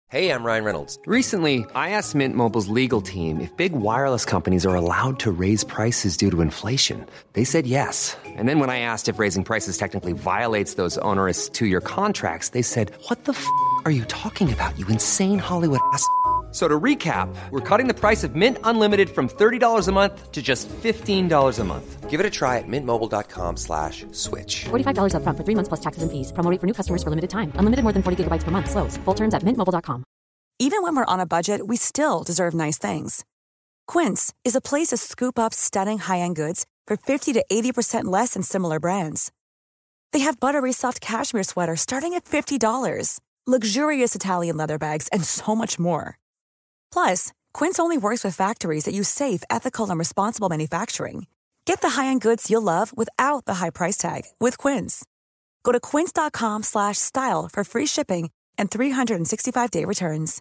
Hey, I'm Ryan Reynolds. Recently, I asked Mint Mobile's legal team if big wireless companies are allowed to raise prices due to inflation. They said yes. And then when I asked if raising prices technically violates those onerous two-year contracts, they said, "What the are you talking about, you insane Hollywood ass?" So to recap, we're cutting the price of Mint Unlimited from $30 a month to just $15 a month. Give it a try at mintmobile.com/switch. $45 up front for 3 months plus taxes and fees. Promo rate for new customers for limited time. Unlimited more than 40 gigabytes per month. Slows full terms at mintmobile.com. Even when we're on a budget, we still deserve nice things. Quince is a place to scoop up stunning high-end goods for 50 to 80% less than similar brands. They have buttery soft cashmere sweaters starting at $50, luxurious Italian leather bags, and so much more. Plus, Quince only works with factories that use safe, ethical, and responsible manufacturing. Get the high-end goods you'll love without the high price tag with Quince. Go to quince.com/style for free shipping and 365-day returns.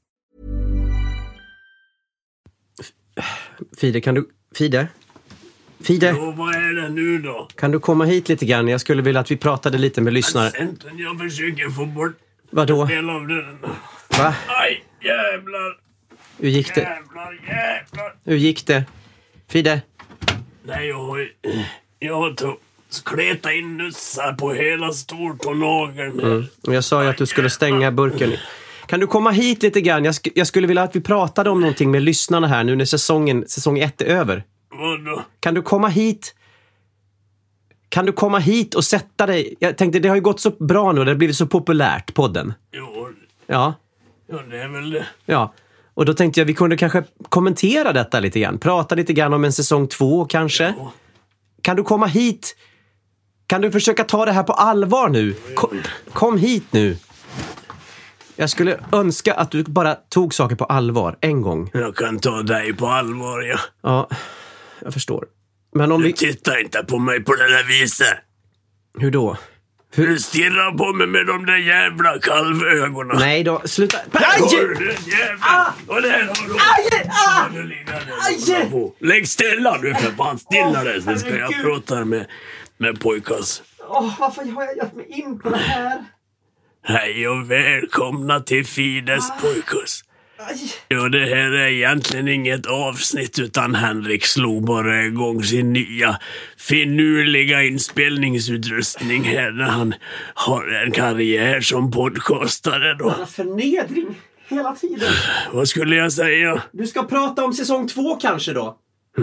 Fide, Fide? Jo, vad är det nu då? Kan du komma hit lite grann? Jag skulle vilja att vi pratade lite med lyssnare. Accenten, jag försöker få bort Vadå? en del av den. Va? Aj, jävlar. Hur gick det? Jävlar. Hur gick det? Fide? Nej, jag har kletat in nussar på hela stortånageln. Jag sa ju att du skulle stänga burken. Kan du komma hit lite grann? Jag skulle vilja att vi pratade om någonting med lyssnarna här nu när säsong 1 är över. Vadå? Kan du komma hit? Kan du komma hit och sätta dig? Jag tänkte, det har ju gått så bra nu. Det har blivit så populärt, podden. Jo. Ja. Ja, det är väl det. Ja. Och då tänkte jag vi kunde kanske kommentera detta lite grann. Prata lite grann om en säsong 2 kanske. Ja. Kan du komma hit? Kan du försöka ta det här på allvar nu? Kom hit nu. Jag skulle önska att du bara tog saker på allvar en gång. Jag kan ta dig på allvar, ja. Ja, jag förstår. Men om du tittar inte på mig på det där viset. Hur då? Du stirrar på mig med de där jävla kalvögonen. Nej då, sluta. Aj! Och där har du. Aj! Lägg stilla nu för fan. Stilla dig, så ska jag prata med pojkas. Varför har jag gett mig in på det här? Hej och välkomna till Fides pojkas. Ja, det här är egentligen inget avsnitt, utan Henrik slog bara igång sin nya finurliga inspelningsutrustning här när han har en karriär som podcastare då. Förnedring hela tiden. Vad skulle jag säga? Du ska prata om säsong 2 kanske då?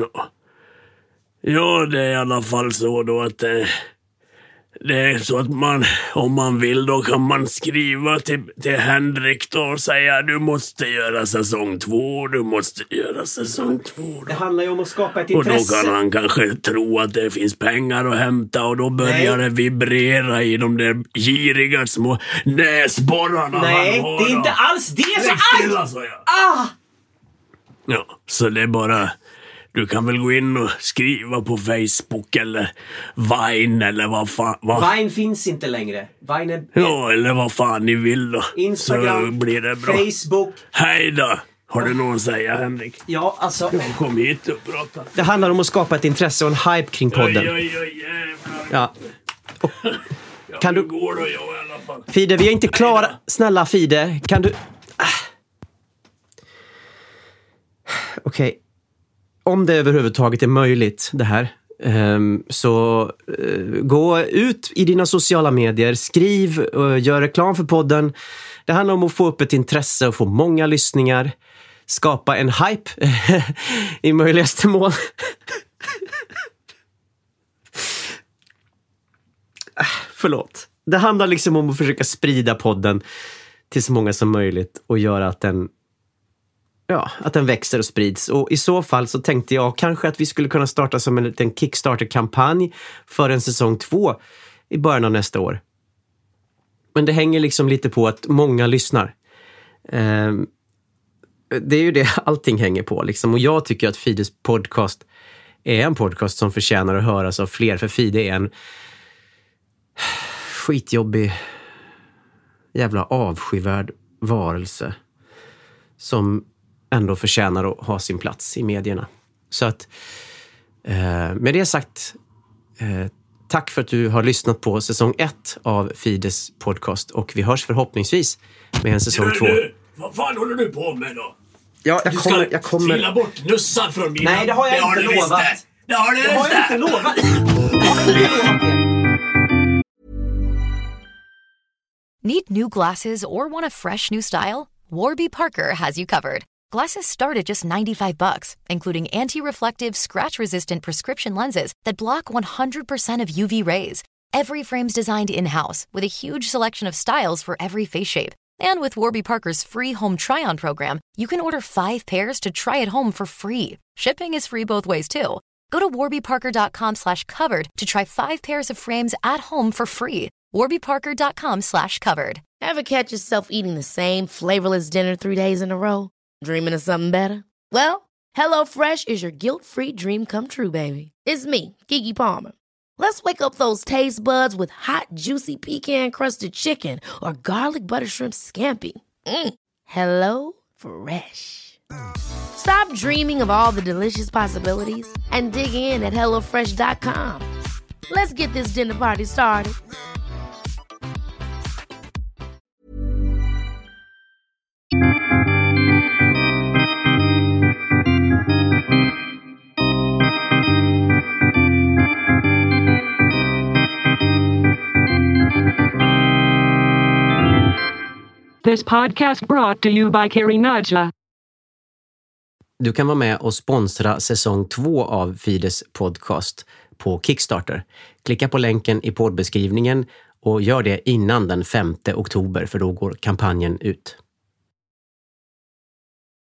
Ja, det är i alla fall så då att det är så att om man vill, då kan man skriva till Henrik då och säga du måste göra säsong 2, du måste göra säsong 2. Då. Det handlar ju om att skapa ett intresse. Och då kan han kanske tro att det finns pengar att hämta, och då börjar det vibrera i de där giriga små näsborrarna. Nej, det är inte alls det. Stilla, sa jag. Ja, så det är bara... Du kan väl gå in och skriva på Facebook eller Vine eller vad fan... Vine finns inte längre. Vine är... Ja, eller vad fan ni vill då. Instagram, så blir det bra. Facebook. Hej då. Har du någon att säga, Henrik? Ja, alltså... Kom hit och prata. Det handlar om att skapa ett intresse och en hype kring podden. Ja. Kan du... går då, jag i alla fall. Fide, vi är inte klara. Snälla Fide, kan du... Okej. Om det överhuvudtaget är möjligt det här, så gå ut i dina sociala medier, skriv och gör reklam för podden. Det handlar om att få upp ett intresse och få många lyssningar, skapa en hype i möjligaste mån. Förlåt. Det handlar liksom om att försöka sprida podden till så många som möjligt och göra att den växer och sprids. Och i så fall så tänkte jag kanske att vi skulle kunna starta som en liten Kickstarter-kampanj för en säsong 2 i början av nästa år. Men det hänger liksom lite på att många lyssnar. Det är ju det allting hänger på liksom. Och jag tycker att Fides podcast är en podcast som förtjänar att höras av fler. För Fide är en skitjobbig jävla avskyvärd varelse som ändå förtjänar att ha sin plats i medierna. Så att med det sagt, tack för att du har lyssnat på säsong 1 av Fides podcast, och vi hörs förhoppningsvis med en säsong 2. Vad fan håller du på med då? Ja, Du ska fila bort nussar från mina... Nej, det har jag inte lovat. Det har du Det har jag inte lovat. Det har jag inte lovat. Need new glasses or want a fresh new style? Warby Parker has you covered. Glasses start at just $95, including anti-reflective, scratch-resistant prescription lenses that block 100% of UV rays. Every frame's designed in-house with a huge selection of styles for every face shape. And with Warby Parker's free home try-on program, you can order 5 pairs to try at home for free. Shipping is free both ways, too. Go to warbyparker.com/covered to try 5 pairs of frames at home for free. warbyparker.com/covered. Ever catch yourself eating the same flavorless dinner 3 days in a row? Dreaming of something better? Well, HelloFresh is your guilt-free dream come true, baby. It's me, Keke Palmer. Let's wake up those taste buds with hot, juicy pecan-crusted chicken or garlic butter shrimp scampi. Hello Fresh. Stop dreaming of all the delicious possibilities and dig in at HelloFresh.com. Let's get this dinner party started. This podcast brought to you by Carrie Nadja. Du kan vara med och sponsra säsong 2 av Fides podcast på Kickstarter. Klicka på länken i poddbeskrivningen och gör det innan den 5 oktober för då går kampanjen ut.